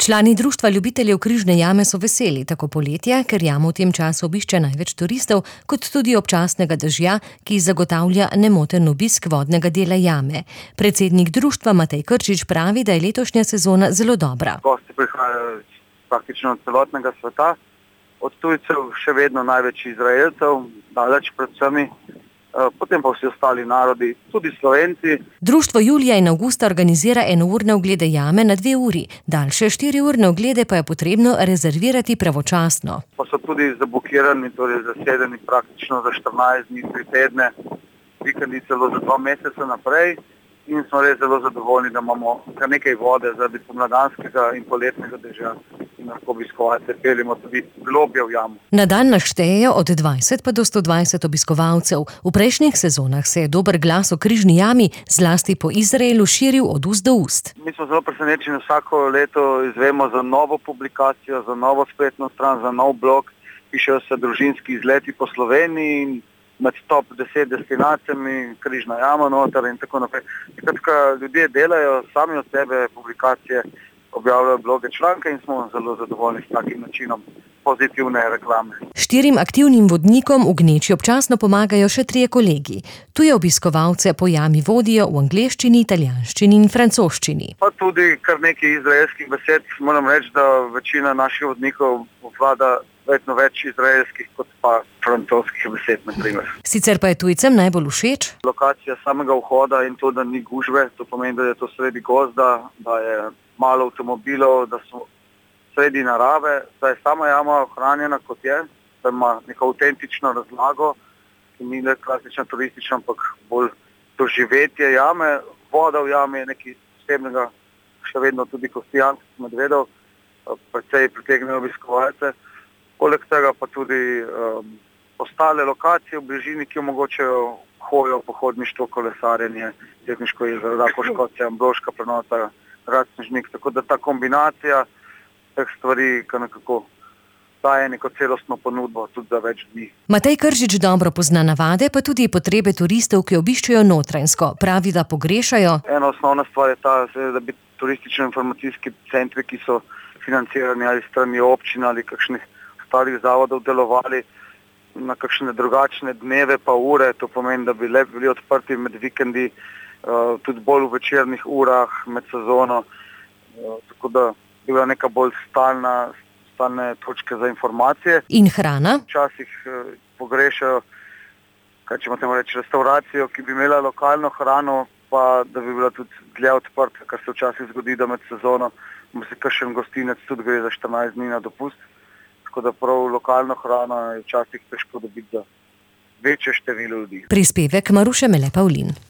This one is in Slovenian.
Člani Društva ljubiteljev Križne jame so veseli tako poletja, ker jamo v tem času obišče največ turistov, kot tudi občasnega dežja, ki zagotavlja nemoten obisk vodnega dela jame. Predsednik društva Matej Krčič pravi, da je letošnja sezona zelo dobra. Gosti prihajajo praktično od celotnega sveta, od tujcev še vedno največ Izraelcev, daleč pred vsemi, potem pa vsi ostali narodi, tudi Slovenci. Društvo julija in avgusta organizira enourne oglede jame na 2 uri, daljše 4-urne oglede pa je potrebno rezervirati pravočasno. Pa so tudi zablokirani, torej zasedeni praktično za 14 dni, 3 tedne, vikendi celo za 2 meseca naprej. In smo res zelo zadovoljni, da imamo kar nekaj vode zaradi pomladanskega in poletnega dežja in lahko obiskovalce peljemo tudi globlje v jamo. Na dan nas štejejo od 20 pa do 120 obiskovalcev. V prejšnjih sezonah se je dober glas o Križni jami, zlasti po Izraelu, širil od ust do ust. Mi smo zelo presenečeni, vsako leto izvemo za novo publikacijo, za novo spletno stran, za nov blog. Pišejo se družinski izleti po Sloveniji in med top 10 destinacijami, Križna jama noter in tako naprej. Skratka, ljudje delajo sami od sebe publikacije, objavljajo bloge, članke in smo zelo zadovoljni s takim načinom pozitivne reklame. 4 aktivnim vodnikom v gneči občasno pomagajo še 3 kolegi. Tuje obiskovalce po jami vodijo v angleščini, italijanščini in francoščini. Pa tudi kar nekaj izraelskih besed. Moram reči, da večina naših vodnikov obvlada vedno več izraelskih kot pa francoskih besed, na primer. Sicer pa je tujcem najbolj všeč lokacija samega vhoda in to, da ni gužve. To pomeni, da je to sredi gozda, da je malo avtomobilov, da so sredi narave, da je sama jama ohranjena kot je, da ima neko avtentično razlago, ki ni le klasična turistična, ampak bolj doživetje jame. Voda v jami je nekaj posebnega, še vedno tudi kostijanskih medvedov, precej pritegnejo obiskovalce. Poleg tega pa tudi ostale lokacije v bližini, ki omogočajo hojo, pohodništvo, kolesarjenje, Tetniško jezero, Rakovškotja, Ambroška planota, Grad Snežnik. Tako da ta kombinacija teh stvari nekako daje neko celostno ponudbo tudi za več dni. Matej Krčič dobro pozna navade, pa tudi potrebe turistov, ki obiščejo Notranjsko. Pravi, da pogrešajo. Ena osnovna stvar je ta, da bi turistično-informacijski centri, ki so financirani ali strani občin ali kakšnih starih zavodov, delovali na kakšne drugačne dneve pa ure. To pomeni, da bi le bili odprti med vikendi, tudi bolj v večernih urah, med sezono. Tako da bi bila neka bolj stalne točke za informacije. In hrana? Včasih pogrešajo, kaj če temu reči, restauracijo, ki bi imela lokalno hrano, pa da bi bila tudi dlje odprta, kar se včasih zgodi, da med sezono se kakšen gostinec tudi gre za 14 dni na dopust. Tako da prav lokalno hrano je včasih težko dobiti za večje število ljudi. Prispevek Maruše Mele Pavlin.